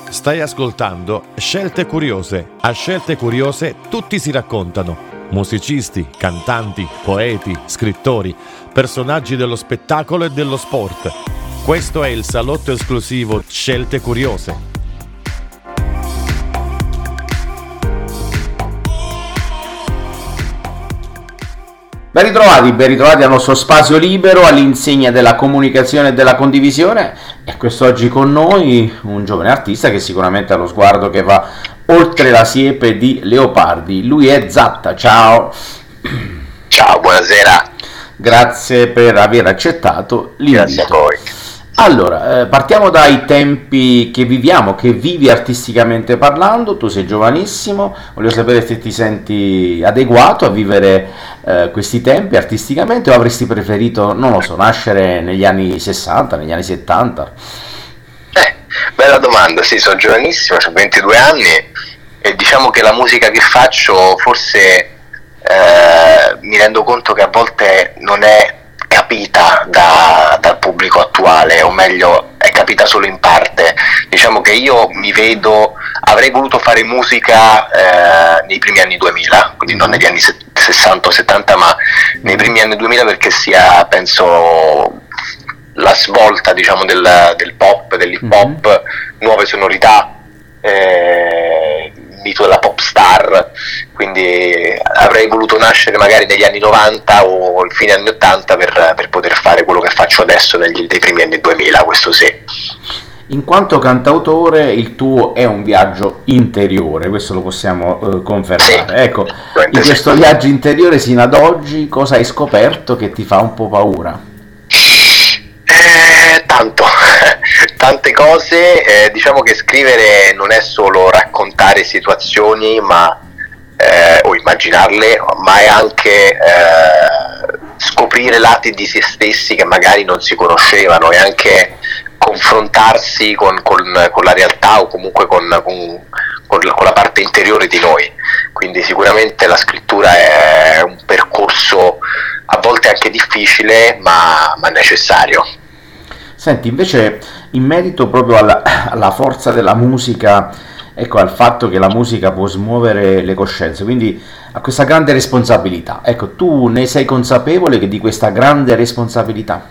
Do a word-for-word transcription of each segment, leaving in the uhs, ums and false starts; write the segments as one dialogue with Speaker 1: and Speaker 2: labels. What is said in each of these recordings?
Speaker 1: Stai ascoltando Scelte Curiose. A Scelte Curiose tutti si raccontano. Musicisti, cantanti, poeti, scrittori, personaggi dello spettacolo e dello sport. Questo è il salotto esclusivo Scelte Curiose.
Speaker 2: Ben ritrovati, ben ritrovati al nostro spazio libero all'insegna della comunicazione e della condivisione. E quest'oggi con noi un giovane artista che sicuramente ha lo sguardo che va oltre la siepe di leopardi. Lui è Zatta, ciao.
Speaker 3: Ciao, buonasera.
Speaker 2: Grazie per aver accettato l'invito.
Speaker 3: Grazie a voi.
Speaker 2: Allora, eh, partiamo dai tempi che viviamo, che vivi artisticamente parlando. Tu sei giovanissimo, voglio sapere se ti senti adeguato a vivere eh, questi tempi artisticamente o avresti preferito, non lo so, nascere negli anni sessanta, negli anni settanta?
Speaker 3: Eh, bella domanda, sì, sono giovanissimo, ho ventidue anni e diciamo che la musica che faccio forse eh, mi rendo conto che a volte non è capita da, dal pubblico attuale, o meglio è capita solo in parte. Diciamo che io mi vedo, avrei voluto fare musica eh, nei primi anni duemila, quindi non negli anni sessanta o settanta, ma nei primi anni duemila, perché sia, penso, la svolta, diciamo, del, del pop, dell'hip hop, mm-hmm. nuove sonorità, eh, mito della pop star, quindi avrei voluto nascere magari negli anni novanta o il fine anni ottanta per, per poter fare quello che faccio adesso negli, nei primi anni duemila, questo sì.
Speaker 2: In quanto cantautore il tuo è un viaggio interiore, questo lo possiamo uh, confermare. Sì, ecco, in questo sì. viaggio interiore sino ad oggi cosa hai scoperto che ti fa un po' paura?
Speaker 3: Eh, tanto, tante cose, eh, diciamo che scrivere non è solo raccontare situazioni ma eh, o immaginarle, ma è anche eh, scoprire lati di se stessi che magari non si conoscevano, e anche confrontarsi con, con, con la realtà o comunque con, con, con, la, con la parte interiore di noi. Quindi sicuramente la scrittura è un percorso a volte anche difficile ma, ma necessario.
Speaker 2: Senti, invece in merito proprio alla, alla forza della musica, ecco, al fatto che la musica può smuovere le coscienze, quindi a questa grande responsabilità, ecco, tu ne sei consapevole che di questa grande responsabilità?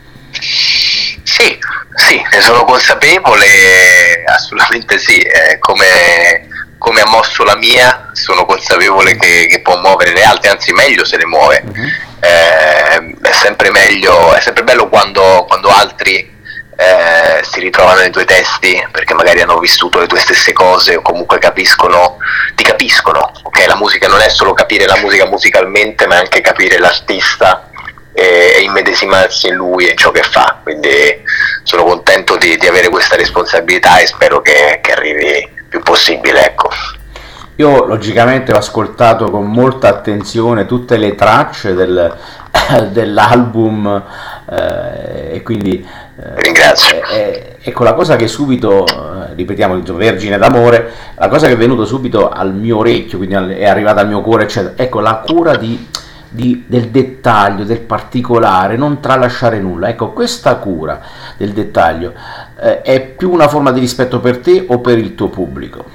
Speaker 3: Sì, sì, ne sono consapevole, assolutamente sì, eh, come, come ha mosso la mia, sono consapevole che, che può muovere le altre, anzi meglio se le muove. Uh-huh. Eh, è sempre meglio, è sempre bello quando, quando altri eh, si ritrovano nei tuoi testi, perché magari hanno vissuto le tue stesse cose o comunque capiscono, ti capiscono, ok? La musica non è solo capire la musica musicalmente, ma anche capire l'artista e, e immedesimarsi in lui e in ciò che fa, quindi sono contento di, di avere questa responsabilità e spero che, che arrivi il più possibile, ecco.
Speaker 2: Io logicamente ho ascoltato con molta attenzione tutte le tracce del, dell'album eh, e quindi eh,
Speaker 3: ringrazio.
Speaker 2: Eh, ecco, la cosa che subito, eh, ripetiamo, Vergine d'amore, la cosa che è venuta subito al mio orecchio, quindi al, è arrivata al mio cuore, eccetera, ecco, la cura di, di, del dettaglio, del particolare, non tralasciare nulla. Ecco, questa cura del dettaglio eh, è più una forma di rispetto per te o per il tuo pubblico?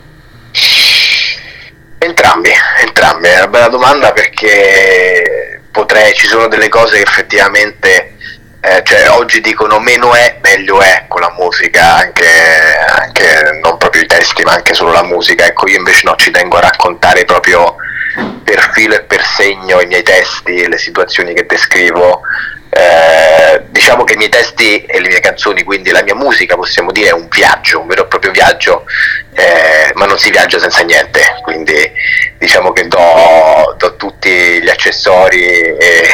Speaker 3: Entrambi, entrambi, è una bella domanda, perché potrei, ci sono delle cose che effettivamente, eh, cioè oggi dicono meno è, meglio è con la musica, anche, anche non proprio i testi ma anche solo la musica, ecco, io invece no, ci tengo a raccontare proprio per filo e per segno i miei testi, le situazioni che descrivo. Eh, diciamo che i miei testi e le mie canzoni, quindi la mia musica, possiamo dire è un viaggio, un vero e proprio viaggio, eh, ma non si viaggia senza niente, quindi diciamo che do, do tutti gli accessori e,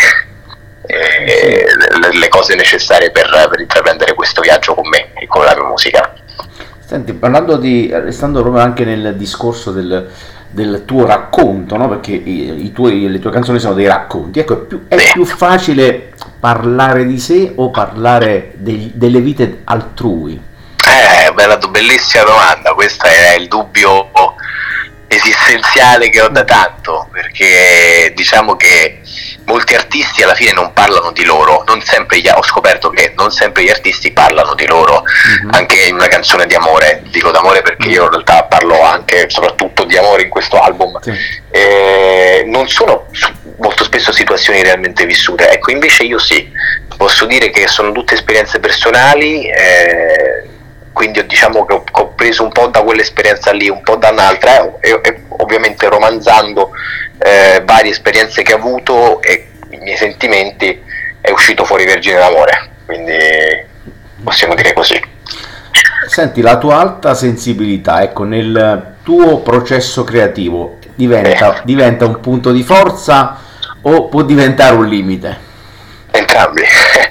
Speaker 3: e le, le cose necessarie per, per intraprendere questo viaggio con me e con la mia musica.
Speaker 2: Senti, parlando di, restando proprio anche nel discorso del del tuo racconto, no? Perché i, i tuoi, le tue canzoni sono dei racconti, ecco, è più, è più facile parlare di sé o parlare dei, delle vite altrui?
Speaker 3: Eh, bella, bellissima domanda, questo è il dubbio esistenziale che ho da tanto, perché diciamo che molti artisti alla fine non parlano di loro, non sempre gli, ho scoperto che non sempre gli artisti parlano di loro, mm-hmm. anche in una canzone di amore, dico d'amore perché io in realtà parlo anche soprattutto di amore in questo album, sì. eh, non sono molto spesso situazioni realmente vissute, ecco invece io sì, posso dire che sono tutte esperienze personali, eh, quindi diciamo che ho, ho preso un po' da quell'esperienza lì, un po' da un'altra, e, e ovviamente romanzando eh, varie esperienze che ho avuto e i miei sentimenti, è uscito fuori Vergine d'amore, quindi possiamo dire così.
Speaker 2: Senti, la tua alta sensibilità, ecco, nel tuo processo creativo diventa, eh. diventa un punto di forza o può diventare un limite?
Speaker 3: Entrambi,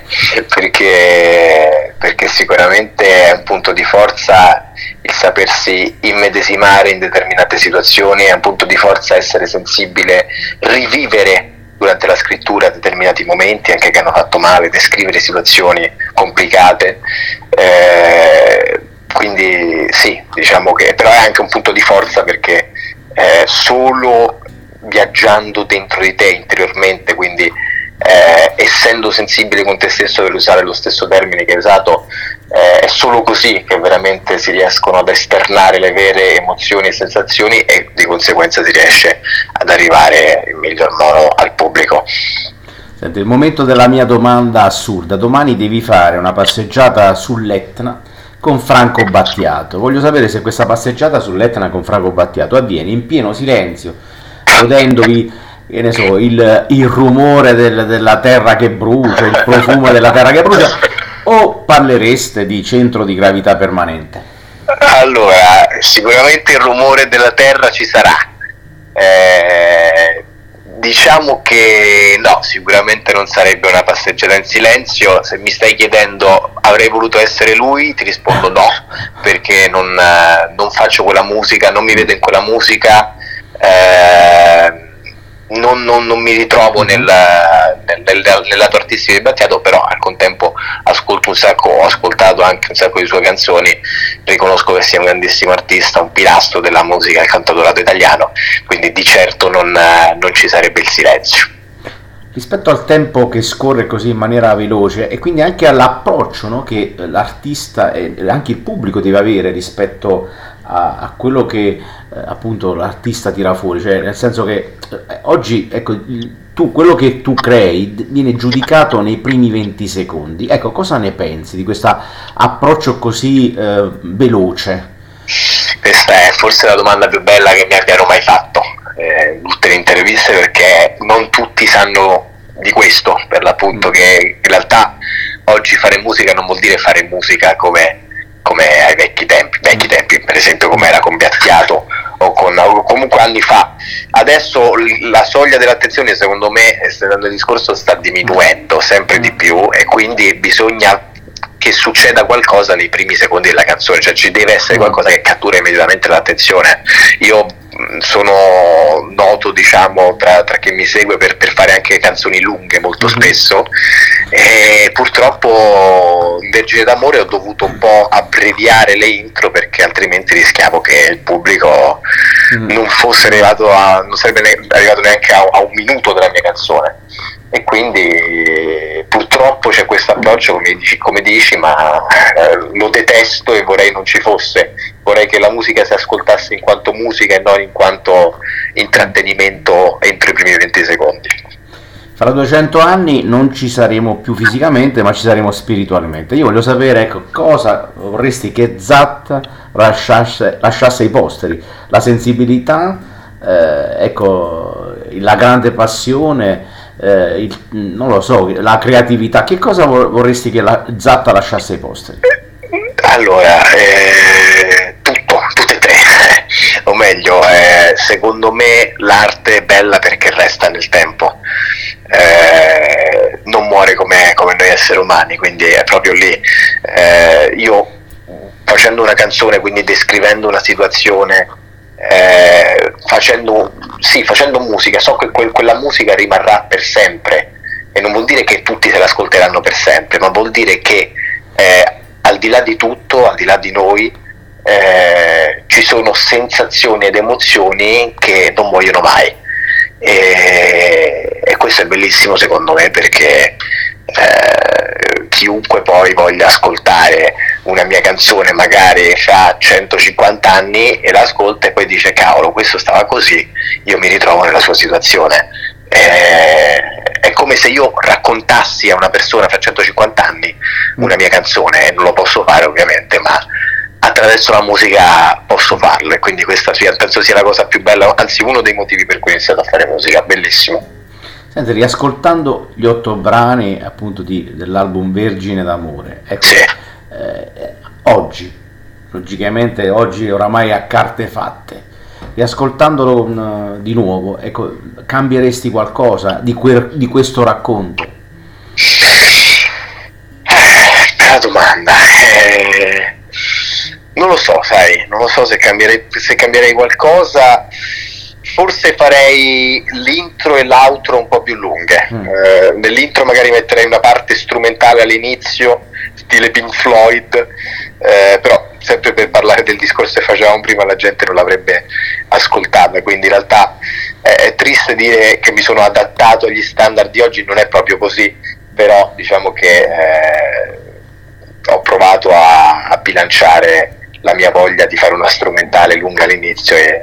Speaker 3: perché, perché sicuramente è un punto di forza il sapersi immedesimare in determinate situazioni, è un punto di forza essere sensibile, rivivere durante la scrittura determinati momenti anche che hanno fatto male, descrivere situazioni complicate, eh, quindi sì, diciamo che però è anche un punto di forza perché eh, solo viaggiando dentro di te interiormente, quindi Eh, essendo sensibile con te stesso, per usare lo stesso termine che hai usato, eh, è solo così che veramente si riescono ad esternare le vere emozioni e sensazioni e di conseguenza si riesce ad arrivare in miglior modo al pubblico.
Speaker 2: Senti, il momento della mia domanda assurda: domani devi fare una passeggiata sull'Etna con Franco Battiato. Voglio sapere se questa passeggiata sull'Etna con Franco Battiato avviene in pieno silenzio, godendovi, che ne so, il, il rumore del, della terra che brucia, il profumo della terra che brucia, o parlereste di centro di gravità permanente?
Speaker 3: Allora, sicuramente il rumore della terra ci sarà, eh, diciamo che no, sicuramente non sarebbe una passeggiata in silenzio. Se mi stai chiedendo avrei voluto essere lui, ti rispondo no, perché non, non faccio quella musica, non mi vedo in quella musica, eh, Non, non, non mi ritrovo nel, nel, nel, nel lato artistico di Battiato, però al contempo ascolto un sacco, ho ascoltato anche un sacco di sue canzoni, riconosco che sia un grandissimo artista, un pilastro della musica, il cantautorato italiano, quindi di certo non, non ci sarebbe il silenzio.
Speaker 2: Rispetto al tempo che scorre così in maniera veloce e quindi anche all'approccio, no, che l'artista e anche il pubblico deve avere rispetto a, a quello che eh, appunto l'artista tira fuori, cioè nel senso che eh, oggi ecco, tu, quello che tu crei viene giudicato nei primi venti secondi, ecco, cosa ne pensi di questo approccio così eh, veloce?
Speaker 3: Questa è forse la domanda più bella che mi abbiano mai fatto eh, in tutte le interviste, perché non tutti sanno di questo, per l'appunto, mm. che in realtà oggi fare musica non vuol dire fare musica come, come ai vecchi tempi, vecchi tempi per esempio come era con Battiato o, con, o comunque anni fa. Adesso la soglia dell'attenzione, secondo me, estendendo il discorso, sta diminuendo sempre mm. di più, e quindi bisogna che succeda qualcosa nei primi secondi della canzone, cioè ci deve essere qualcosa che cattura immediatamente l'attenzione. Io sono noto, diciamo, tra, tra chi mi segue per, per fare anche canzoni lunghe molto mm-hmm. spesso, e purtroppo in Vergine d'amore ho dovuto un po' abbreviare le intro, perché altrimenti rischiavo che il pubblico mm. non fosse arrivato a non sarebbe ne- arrivato neanche a, a un minuto della mia canzone, e quindi purtroppo c'è questo approccio, come dici, come dici ma eh, lo detesto e vorrei non ci fosse. Vorrei che la musica si ascoltasse in quanto musica e non in quanto intrattenimento entro i primi venti secondi.
Speaker 2: Fra duecento anni non ci saremo più fisicamente, ma ci saremo spiritualmente. Io voglio sapere, ecco, cosa vorresti che Zat lasciasse, lasciasse ai posteri? La sensibilità, eh, ecco, la grande passione, eh, il, non lo so, la creatività. Che cosa vorresti che la Zat lasciasse ai posteri?
Speaker 3: Allora, eh, tutto, tutte e tre, o meglio, eh, secondo me l'arte è bella perché resta nel tempo, eh, non muore come, come noi esseri umani, quindi è proprio lì. Eh, io facendo una canzone, quindi descrivendo una situazione, eh, facendo, sì, facendo musica, so che que- quella musica rimarrà per sempre, e non vuol dire che tutti se l'ascolteranno per sempre, ma vuol dire che eh, al di là di tutto, al di là di noi, eh, ci sono sensazioni ed emozioni che non muoiono mai, e, e questo è bellissimo secondo me, perché eh, chiunque poi voglia ascoltare una mia canzone magari ha centocinquanta anni e l'ascolta e poi dice cavolo, questo stava così, io mi ritrovo nella sua situazione. Eh, è come se io raccontassi a una persona fra centocinquanta anni una mia canzone, e non lo posso fare ovviamente, ma attraverso la musica posso farlo, e quindi questa sia, penso sia la cosa più bella, anzi uno dei motivi per cui ho iniziato a fare musica. Bellissimo.
Speaker 2: Senti, riascoltando gli otto brani appunto di, dell'album Vergine d'amore, ecco,
Speaker 3: Sì.
Speaker 2: eh, oggi, logicamente oggi oramai a carte fatte, riascoltandolo un, di nuovo, ecco, cambieresti qualcosa di, quel, di questo racconto?
Speaker 3: Eh, bella domanda. Eh, non lo so, sai, non lo so se cambierei, se cambierei qualcosa. Forse farei l'intro e l'outro un po' più lunghe. Mm. Eh, nell'intro magari metterei una parte strumentale all'inizio, stile Pink Floyd, eh, però sempre per parlare del discorso che facevamo prima, la gente non l'avrebbe ascoltata, quindi in realtà eh, è triste dire che mi sono adattato agli standard di oggi, non è proprio così, però diciamo che eh, ho provato a, a bilanciare la mia voglia di fare una strumentale lunga all'inizio e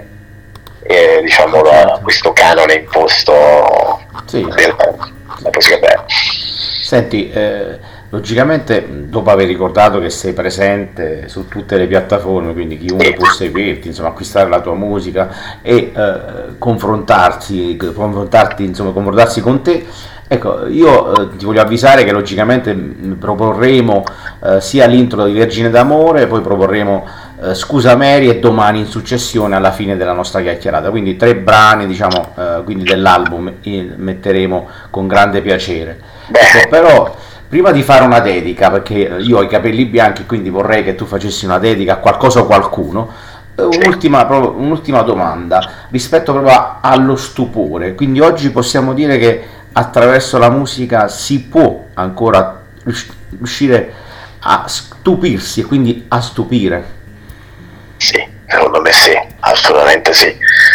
Speaker 3: e diciamo da questo canone imposto, sì, della musica bella.
Speaker 2: Senti, eh, logicamente dopo aver ricordato che sei presente su tutte le piattaforme, quindi chiunque può seguirti, insomma, acquistare la tua musica e eh, confrontarsi, confrontarti, insomma, confrontarsi con te. Ecco, io eh, ti voglio avvisare che logicamente proporremo eh, sia l'intro di Vergine d'amore, poi proporremo eh, Scusa Mary e domani in successione alla fine della nostra chiacchierata, quindi tre brani, diciamo, eh, quindi dell'album eh, metteremo con grande piacere. Ecco, però prima di fare una dedica, perché io ho i capelli bianchi, quindi vorrei che tu facessi una dedica a qualcosa o qualcuno. Un'ultima, un'ultima domanda rispetto proprio allo stupore, quindi oggi possiamo dire che attraverso la musica si può ancora riuscire a stupirsi e quindi a stupire?
Speaker 3: Sì, secondo me sì, assolutamente sì.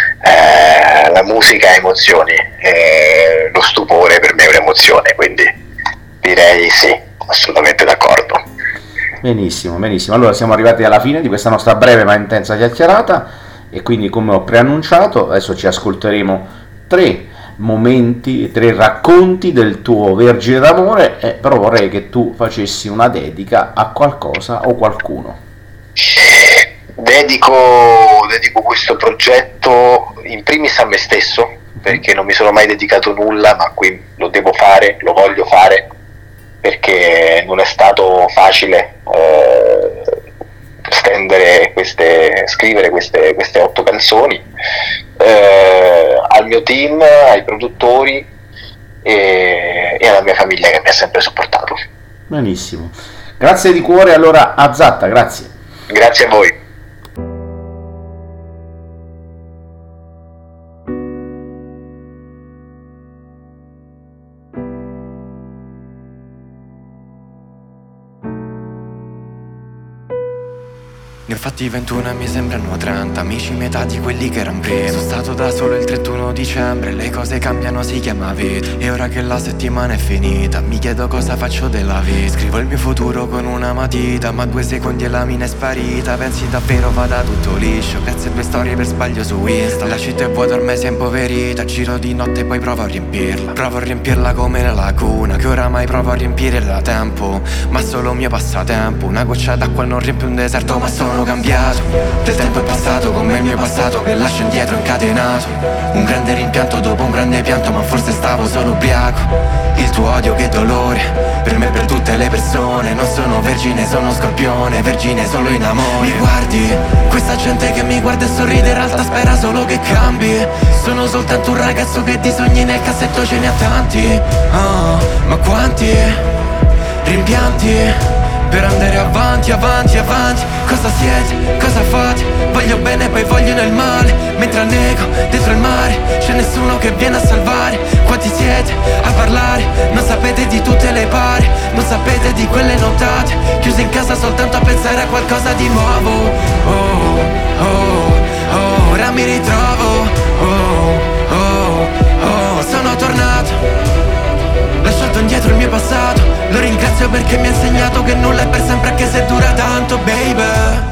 Speaker 3: Eh, la musica ha emozioni, eh, lo stupore per me è un'emozione, quindi direi sì, assolutamente d'accordo.
Speaker 2: Benissimo, benissimo. Allora siamo arrivati alla fine di questa nostra breve ma intensa chiacchierata e quindi, come ho preannunciato, adesso ci ascolteremo tre momenti, tre racconti del tuo Vergine d'amore, eh, però vorrei che tu facessi una dedica a qualcosa o qualcuno.
Speaker 3: Dedico, dedico questo progetto in primis a me stesso, perché non mi sono mai dedicato nulla, ma qui lo devo fare, lo voglio fare, perché non è stato facile eh, stendere queste, scrivere queste, queste otto canzoni, eh, al mio team, ai produttori e, e alla mia famiglia che mi ha sempre supportato.
Speaker 2: Benissimo, grazie di cuore allora a Zatta, grazie.
Speaker 3: Grazie a voi.
Speaker 4: Ne ho fatti ventuno e mi sembrano trenta, amici metà di quelli che erano prima. Sono stato da solo il trentuno dicembre, le cose cambiano, si chiama vita. E ora che la settimana è finita, mi chiedo cosa faccio della vita. Scrivo il mio futuro con una matita, ma due secondi e la mina è sparita. Pensi davvero vada tutto liscio, grazie a due storie per sbaglio su Insta. La città è vuota, ormai si è impoverita, giro di notte e poi provo a riempirla. Provo a riempirla come la laguna, che oramai provo a riempire da tempo, ma solo un mio passatempo. Una goccia d'acqua non riempie un deserto, ma sono cambiato. Del tempo è passato come il mio passato, che lascio indietro incatenato. Un grande rimpianto dopo un grande pianto, ma forse stavo solo ubriaco. Il tuo odio che dolore, per me e per tutte le persone. Non sono vergine, sono scorpione, vergine solo in amore. Mi guardi, questa gente che mi guarda e sorride in realtà spera solo che cambi. Sono soltanto un ragazzo che di sogni nel cassetto ce ne ha tanti. Oh, ma quanti rimpianti per andare avanti, avanti, avanti. Cosa siete? Cosa fate? Voglio bene poi voglio nel male, mentre annego dentro il mare c'è nessuno che viene a salvare. Quanti siete a parlare? Non sapete di tutte le pare, non sapete di quelle nottate chiuse in casa soltanto a pensare a qualcosa di nuovo. Oh, oh, oh, ora mi ritrovo. Oh, oh, ringrazio perché mi ha insegnato che nulla è per sempre anche se dura tanto, baby.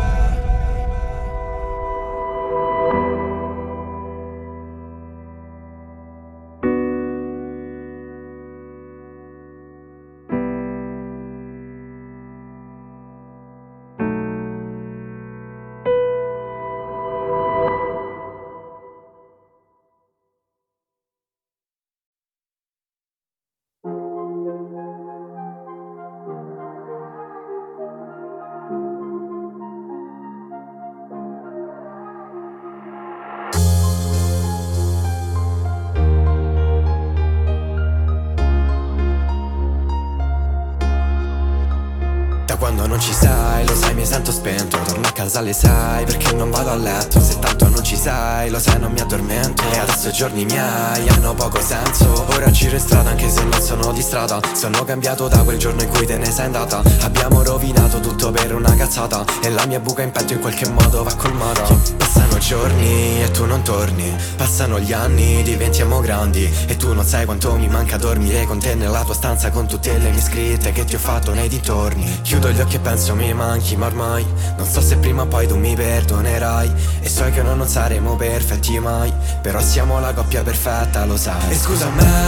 Speaker 4: Quando non ci sei, lo sai mi sento spento. Torno a casa alle sei perché non vado a letto. Se tanto non ci sei, lo sai non mi addormento. E adesso i giorni miei hanno poco senso. Ora giro in strada anche se non sono di strada. Sono cambiato da quel giorno in cui te ne sei andata. Abbiamo rovinato tutto per una cazzata. E la mia buca in petto in qualche modo va colmata. Passano giorni e tu non torni. Passano gli anni, diventiamo grandi. E tu non sai quanto mi manca dormire con te nella tua stanza, con tutte le mie scritte che ti ho fatto nei dintorni. Chiudo gli occhi e penso mi manchi, ma ormai non so se prima o poi tu mi perdonerai. E so che noi non saremo perfetti mai, però siamo la coppia perfetta, lo sai. E scusa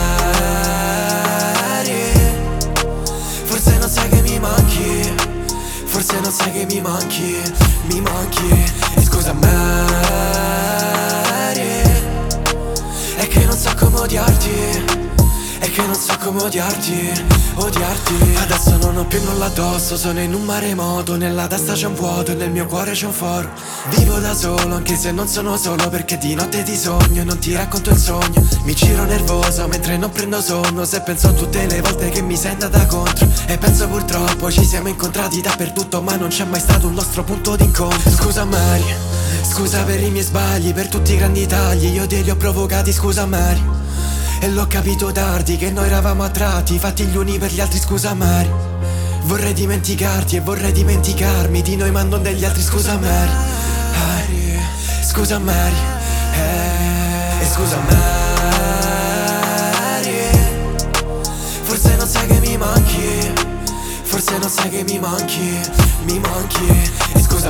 Speaker 4: Mary, forse non sai che mi manchi. Forse non sai che mi manchi, mi manchi. E scusa Mary, è che non so come odiarti. È che non so come odiarti, odiarti. Adesso non ho più nulla addosso, sono in un maremoto. Nella testa c'è un vuoto e nel mio cuore c'è un foro. Vivo da solo anche se non sono solo, perché di notte ti sogno e non ti racconto il sogno. Mi giro nervoso mentre non prendo sonno, se penso a tutte le volte che mi sei andata contro. E penso purtroppo ci siamo incontrati dappertutto, ma non c'è mai stato un nostro punto d'incontro. Scusa Mary, scusa per i miei sbagli, per tutti i grandi tagli, io te li ho provocati, scusa Mary. E l'ho capito tardi che noi eravamo attratti, fatti gli uni per gli altri, scusa Mary. Vorrei dimenticarti e vorrei dimenticarmi di noi, ma non degli altri, scusa Mary. Mary, scusa Mary, eh, e scusa Mary. Forse non sai che mi manchi, forse non sai che mi manchi, mi manchi. E scusa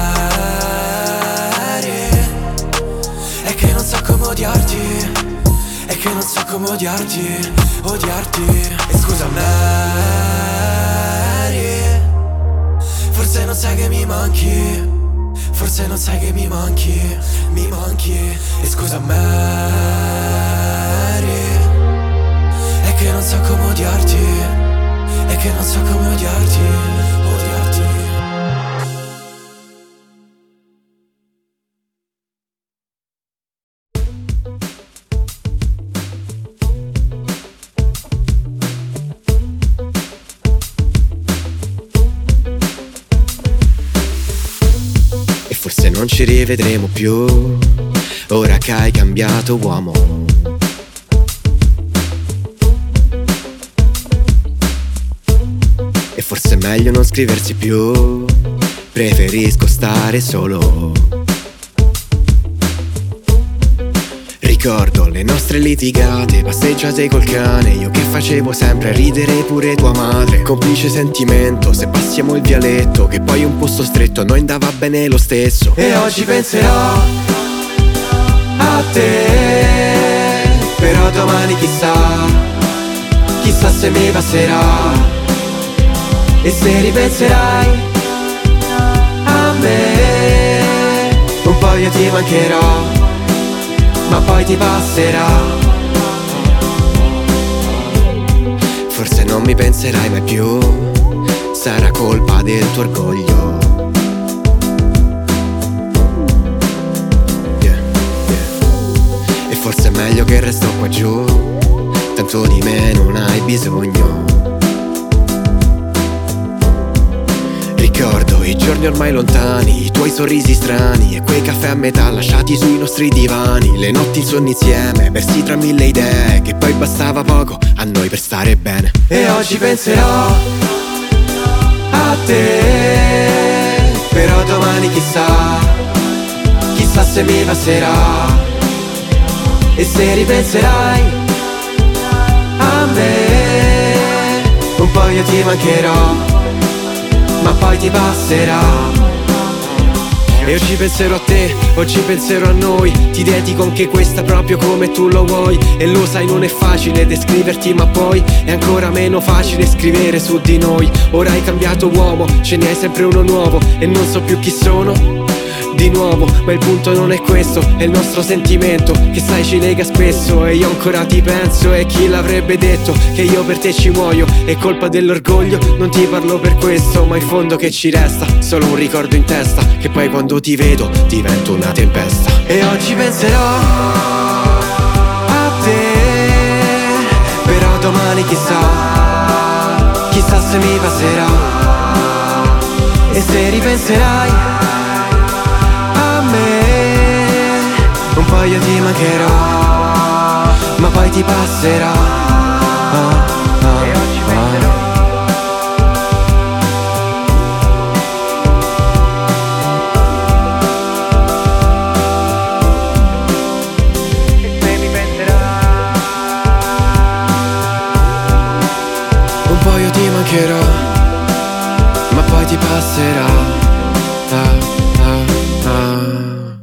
Speaker 4: Mary, è che non so come odiarti. È che non so come odiarti, odiarti. E scusa Mary, forse non sai che mi manchi. Forse non sai che mi manchi, mi manchi. E scusa Mary, è che non so come odiarti. È che non so come odiarti, odiarti.
Speaker 5: Forse non ci rivedremo più, ora che hai cambiato uomo. E forse è meglio non scriversi più, preferisco stare solo. Ricordo le nostre litigate, passeggiate col cane, io che facevo sempre ridere pure tua madre. Complice sentimento, se passiamo il vialetto, che poi un posto stretto a noi andava bene lo stesso.
Speaker 4: E oggi penserò a te, però domani chissà, chissà se mi passerà. E se ripenserai a me, un po' io ti mancherò, ma poi ti passerà.
Speaker 5: Forse non mi penserai mai più, sarà colpa del tuo orgoglio. Yeah, yeah. E forse è meglio che resto qua giù, tanto di me non hai bisogno. Ricordo i giorni ormai lontani, i tuoi sorrisi strani e quei caffè a metà lasciati sui nostri divani. Le notti insonni insieme, persi tra mille idee, che poi bastava poco a noi per stare bene.
Speaker 4: E oggi penserò a te, però domani chissà, chissà se mi passerà. E se ripenserai a me, un po'
Speaker 5: po' io ti mancherò, ma poi ti passerà. E oggi penserò a te, oggi penserò a noi. Ti dedico anche questa proprio come tu lo vuoi. E lo sai non è facile descriverti, ma poi è ancora meno facile scrivere su di noi. Ora hai cambiato uomo, ce ne hai sempre uno nuovo. E non so più chi sono di nuovo, ma il punto non è questo, è il nostro sentimento che sai ci lega spesso. E io ancora ti penso, e chi l'avrebbe detto che io per te ci muoio. È colpa dell'orgoglio, non ti parlo per questo, ma in fondo che ci resta solo un ricordo in testa, che poi quando ti vedo divento una tempesta. E oggi penserò a te, però domani chissà, chissà se mi passerà. E se ripenserai un po' io ti mancherò, ma poi ti passerà. Ah, ah, e oggi penserò e se mi penserai. Un po' io ti mancherò, ma poi ti passerà. Ah, ah, ah.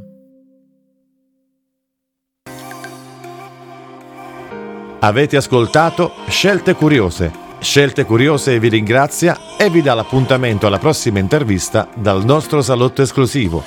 Speaker 1: Avete ascoltato Scelte Curiose. Scelte Curiose vi ringrazia e vi dà l'appuntamento alla prossima intervista dal nostro salotto esclusivo.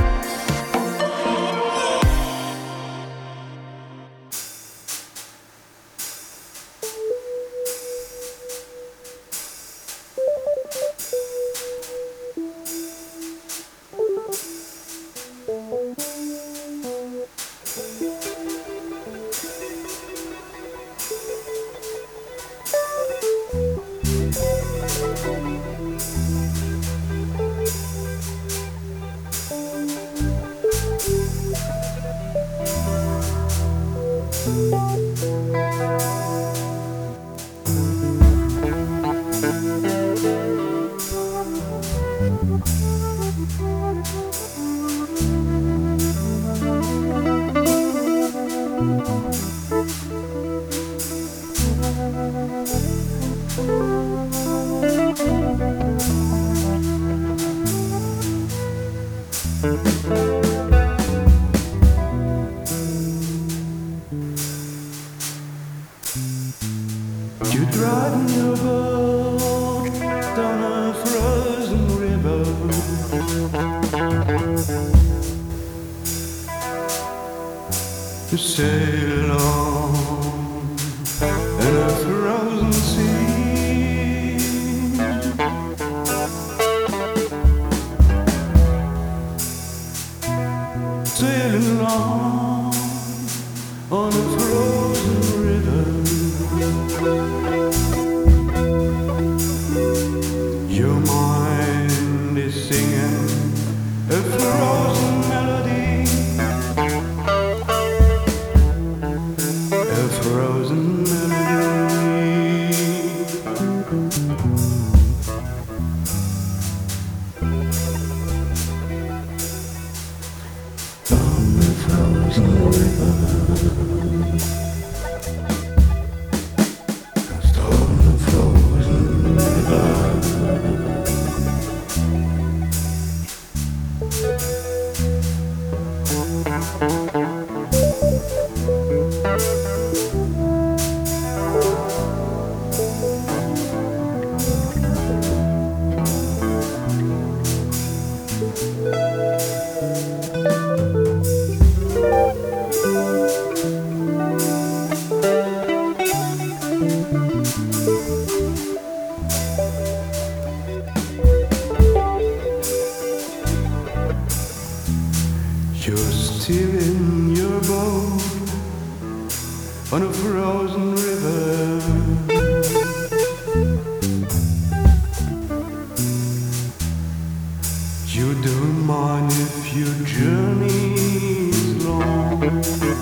Speaker 6: You'd ride your boat down a frozen river, you sail on in a frozen sea. Sailing along on a frozen river, your mind is singing a frozen melody, a frozen melody. On the frozen river, on the frozen river. You're still in your boat on a frozen river. You don't mind if your journey is long.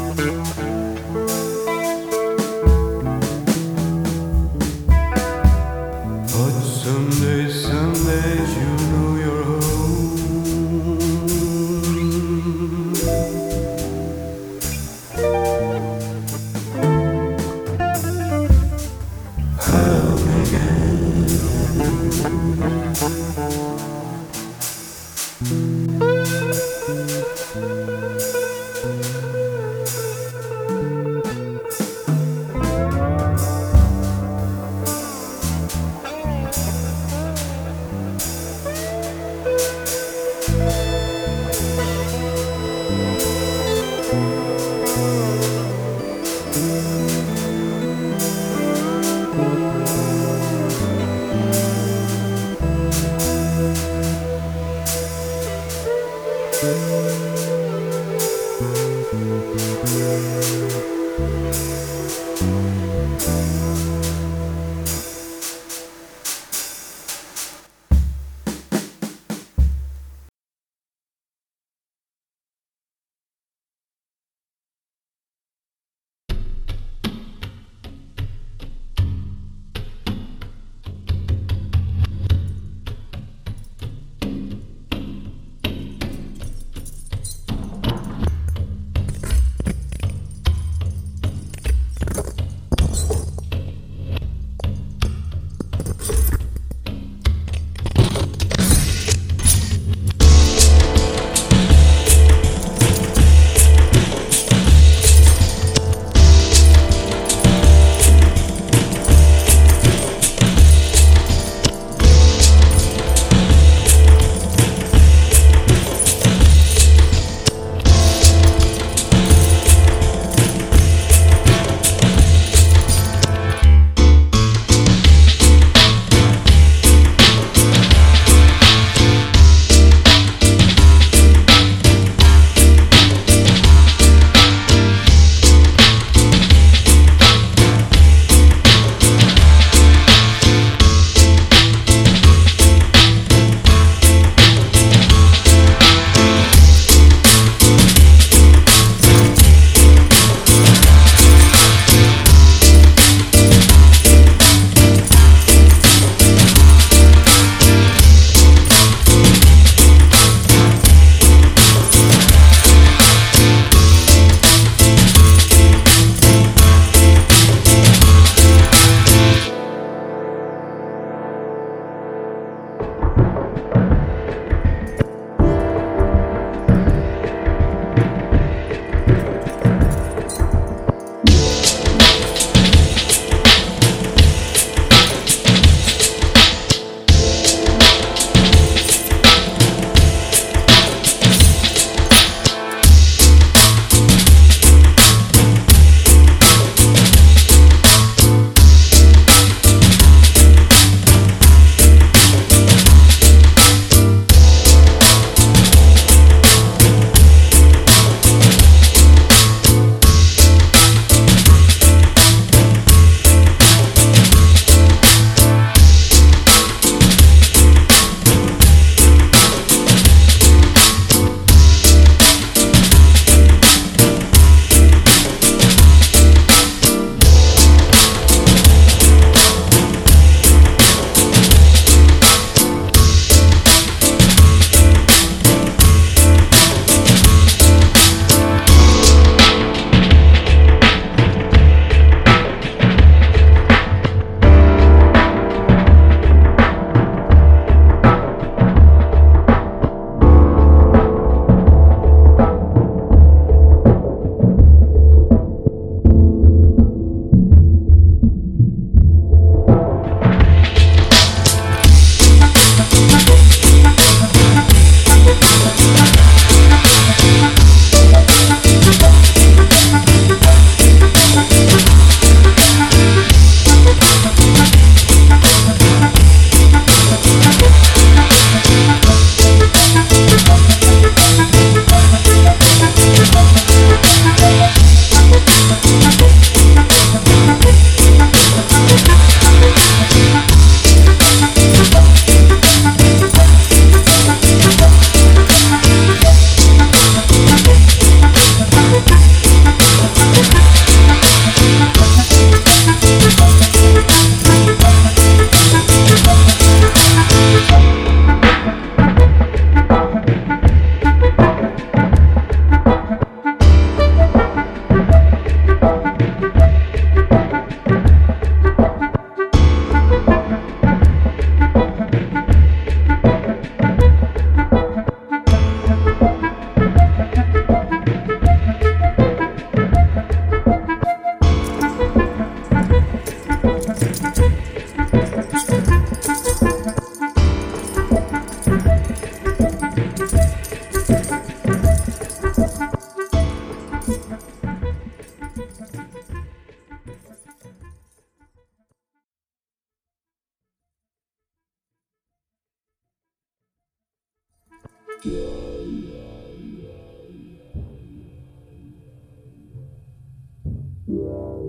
Speaker 6: But someday, someday you know you're home.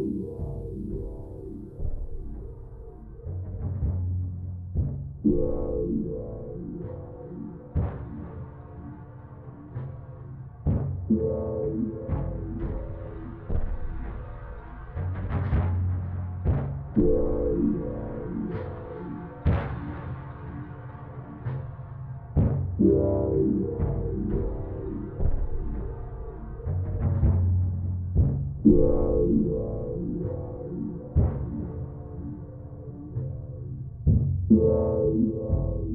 Speaker 7: Yeah.